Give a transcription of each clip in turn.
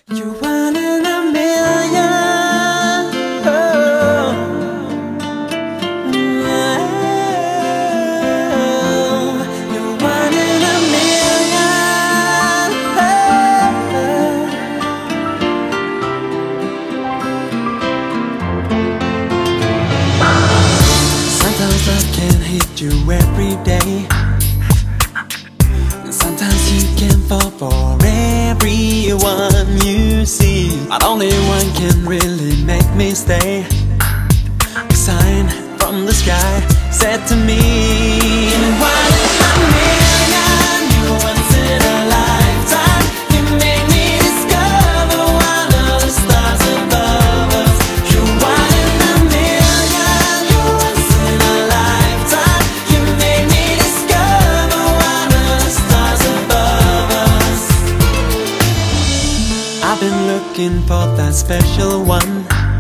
You're one in a million. Oh, you're one in a million. Sometimes love can hit you every day. Sometimes you can fall for everyone you see, but only one can really make me stay. A sign from the sky said to me, one in a million, you're once in a lifetime. You made me discover one of the stars above us. You're one in a million, you're once in a lifetime. You made me discover one of the stars above us. I've been looking for that special one,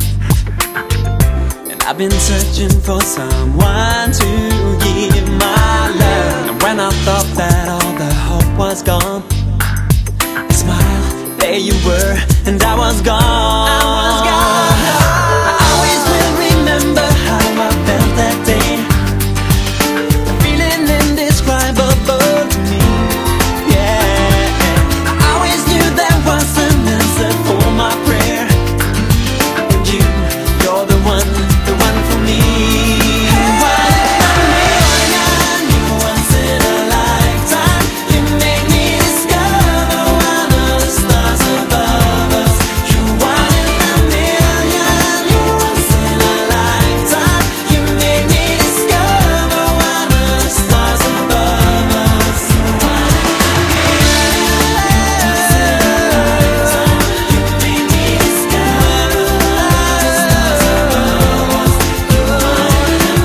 and I've been searching for someone to give my love. And when I thought that all the hope was gone, I smiled, there you were, and I was gone. I always will remember how I felt that day. A feeling indescribable to me. Yeah, I always knew there was an answer for my prayer. And you're the one for me. One in a million, you're once in a lifetime. You made me discover one of the stars above us. You're one in a million, you're once in a lifetime. You made me discover one of the stars above us. One in a million, you made me discover one of the stars above us. You're one in a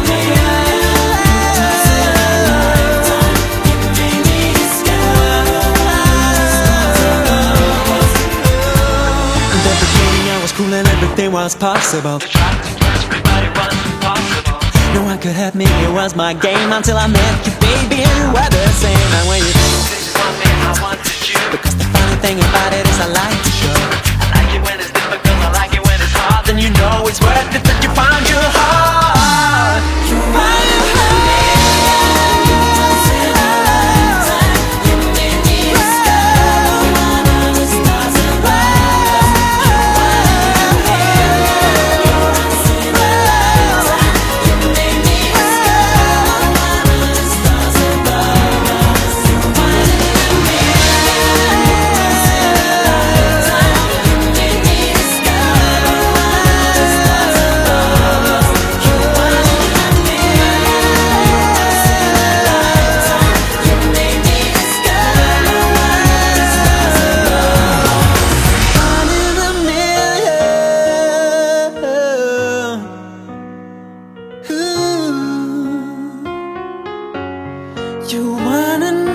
million, you made me discover one of the stars above us. In the beginning I was cool and everything was possible. Everybody was impossible. No one could help me, it was my game until I met you, baby, and you were the same. And when you this is what made I wanted you, because the funny thing about it is I like to show. I like it when it's difficult, I like it when it's hard. Then you know it's worth it that you found your heart. You find your heart. You once in a lifetime. You made me discover one of the stars above us. You once in a lifetime. You made me discover one of the stars above us. You one in a million. Once in a lifetime. You made me discover one of the stars above us. You one in a million. Once in a lifetime. You made me discover one of the stars above us. One in a million. Ooh. You one in